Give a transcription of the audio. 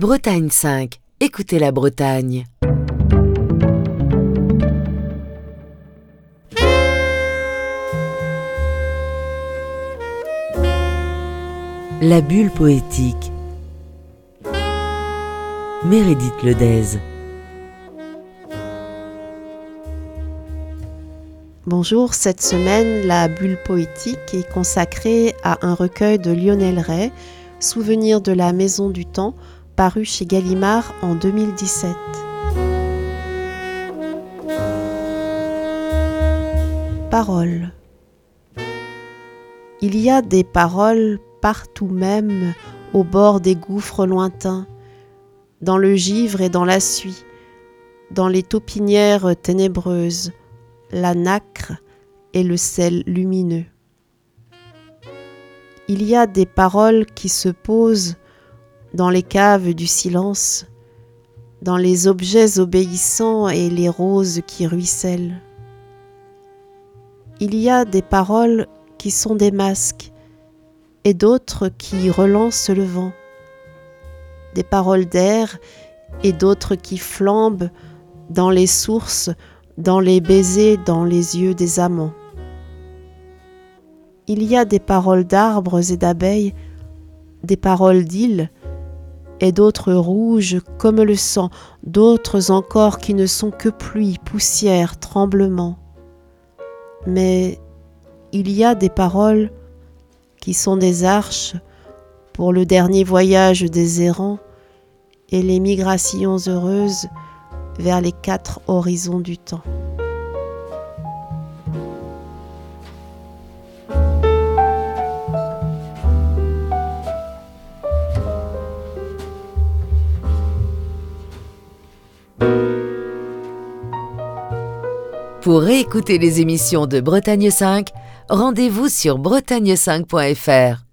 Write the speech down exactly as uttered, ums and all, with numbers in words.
Bretagne cinq, écoutez la Bretagne. La bulle poétique. Meredith Ledez. Bonjour, cette semaine, la bulle poétique est consacrée à un recueil de Lionel Ray, Souvenirs de la Maison du Temps, paru chez Gallimard en deux mille dix-sept. Paroles. Il y a des paroles partout même, au bord des gouffres lointains, dans le givre et dans la suie, dans les taupinières ténébreuses, la nacre et le sel lumineux. Il y a des paroles qui se posent dans les caves du silence, dans les objets obéissants et les roses qui ruissellent. Il y a des paroles qui sont des masques et d'autres qui relancent le vent, des paroles d'air et d'autres qui flambent dans les sources, dans les baisers, dans les yeux des amants. Il y a des paroles d'arbres et d'abeilles, des paroles d'îles, et d'autres rouges comme le sang, d'autres encore qui ne sont que pluie, poussière, tremblement. Mais il y a des paroles qui sont des arches pour le dernier voyage des errants et les migrations heureuses vers les quatre horizons du temps. Pour réécouter les émissions de Bretagne cinq, rendez-vous sur bretagne cinq point f r.